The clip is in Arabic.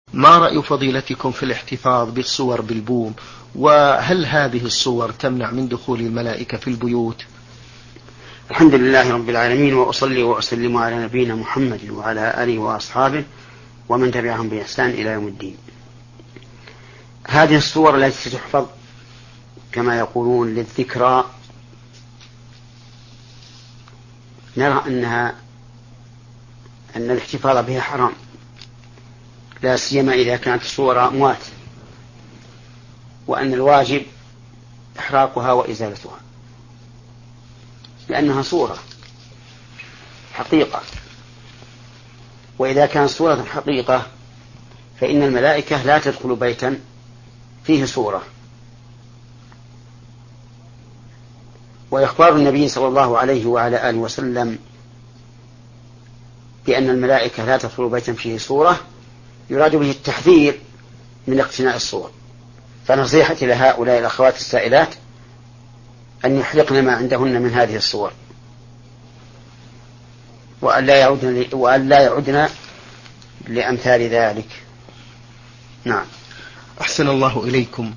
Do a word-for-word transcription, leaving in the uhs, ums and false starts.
ما رأي فضيلتكم في الاحتفاظ بالصور بالبوم؟ وهل هذه الصور تمنع من دخول الملائكة في البيوت؟ الحمد لله رب العالمين، وأصلي وأسلم على نبينا محمد وعلى آله وأصحابه ومن تبعهم بإحسان إلى يوم الدين. هذه الصور التي تحفظ كما يقولون للذكرى، نرى أنها أن الاحتفاظ بها حرام، لا سيما إذا كانت الصور أموات، وأن الواجب إحراقها وإزالتها، لأنها صورة حقيقة. وإذا كانت صورة حقيقة فإن الملائكة لا تدخل بيتا فيه صورة. وإخبار النبي صلى الله عليه وعلى آله وسلم بأن الملائكة لا تدخل بيتا فيه صورة يراد به التحذير من اقتناء الصور. فنصيحتي لهؤلاء الأخوات السائلات أن يحرقن ما عندهن من هذه الصور، وأن لا يعودن, وأن لا يعودن لأمثال ذلك. نعم. أحسن الله إليكم.